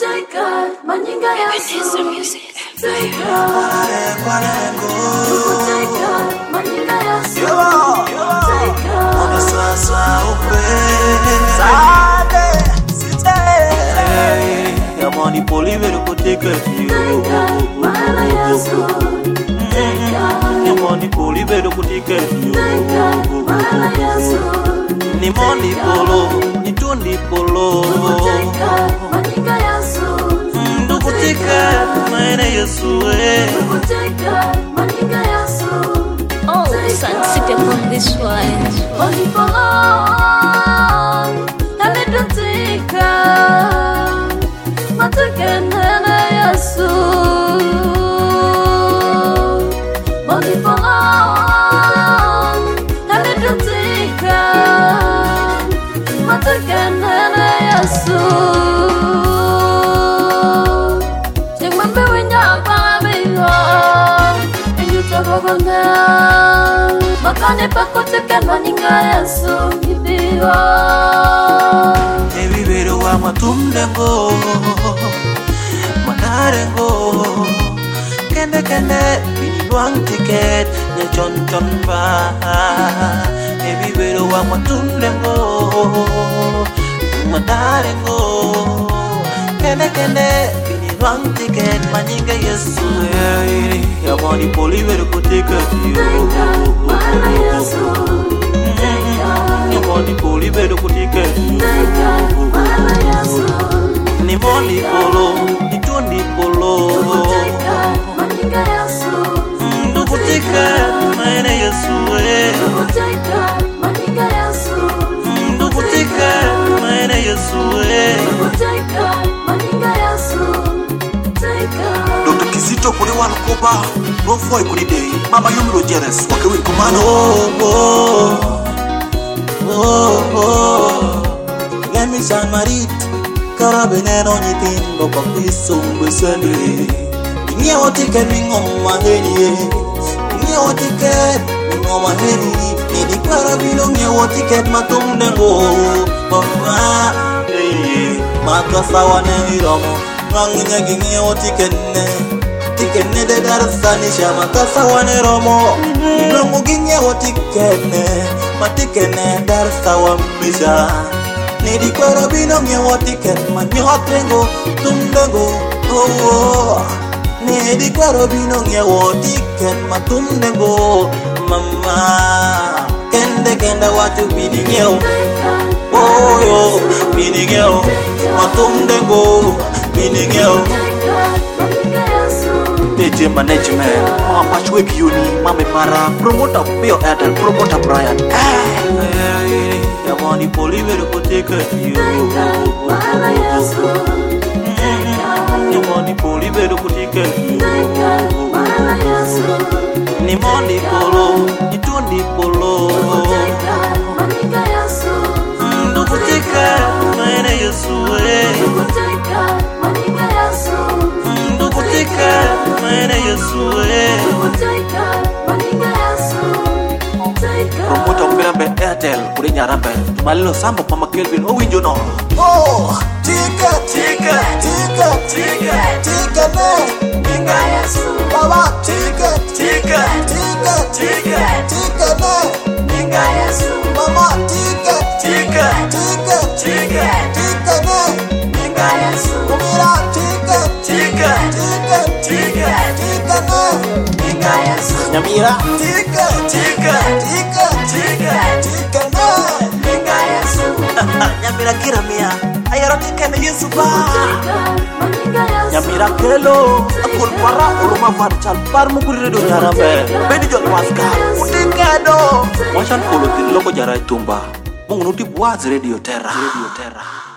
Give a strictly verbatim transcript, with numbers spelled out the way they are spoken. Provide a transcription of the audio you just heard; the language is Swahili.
Nikuteka maninga Yesu Nikuteka maninga Yesu Nikuteka Ona sasa upe Sade Site Yamani poli vero kuteka Nikuteka mahala Yesu Nikuteka Yamani poli vero kuteka Nikuteka mahala Yesu Ni moni polo, ni tundi polo Nikuteka maninga Yesu Nikuteka maina Yesu Nikuteka maninga Yesu Oh, sensitive on this one. Only for long, and it don't take but again, Yesu. Only for long, and it don't take but again, Yesu. Take my baby when you're coming home, and you talk about now. Makane pakoteka maninga Yesu gidiwa Ebi vero wa matumdengo Manarengo Kende kende Bini wang tiket Ne chon chon ba Ebi vero wa matumdengo Manarengo Kende kende Bini wang tiket Maninga Yesu Yamani poli vero kuteka Teka mahala Yesu Teka Yamani poli vero kuteka Teka mahala Yesu Ni moni polo, ni tundi polo Nikuteka maninga Yesu Nikuteka maina Yesu Nikuteka maninga Yesu Nikuteka maina Yesu Nikuteka maninga Yesu Teka Doctor Kizito kuri walukoba no foi kuri day mama yumiro jeres wakewe kumano Oh oh Oh oh Gemi samarit Karabineno nyitingo kwa kwisumbu sani Inye otike mingoma heni Inye otike mingoma heni Nidi karabino nye otike matumdengo Mama Makasa wane iromo Mangunya ginye otike ne Tike ne de darasanisha Makasa wane romo Nongu ginye otike ne Matike ne darasa wamisha Nidi karabino nye otike Manyotrengo tumdengo Oh oh Nidi karabino nye otike Matumdengo Mama Kende kende watu bini nyeo Oh yo Bini nyeo Matumdengo Bini nyeo D J management mama pachwe kiuni mame para promoter Pio Airtel promoter Brian Yamani poli vero kuteka Yamani poli vero kuteka Ni moni polo, ni tundi polo Nikuteka maina Yesu Nikuteka maina Yesu promoter Pio Airtel kuri nyarambe malilo sambo mama Kelvin owinjo no Oh, tika tika tika tika tika ne Ninga Yesu Baba tika tika tika tika tika ne Ninga Yesu Mama tika tika tika tika tika ne Ninga Yesu Kumira tika tika tika tika tika ne Ninga Yesu Nyamira tika tika tika tika tika ne Ninga Yesu Nyamira kiramia Ayaro tika ne Yesu ba Nyamira kelo akul para uruma farchal par mukuri redo nyarambe bedi jol waska Utikado Washan kolo tin loko jarai tumba Mungu nuti buaz radio terra Radio terra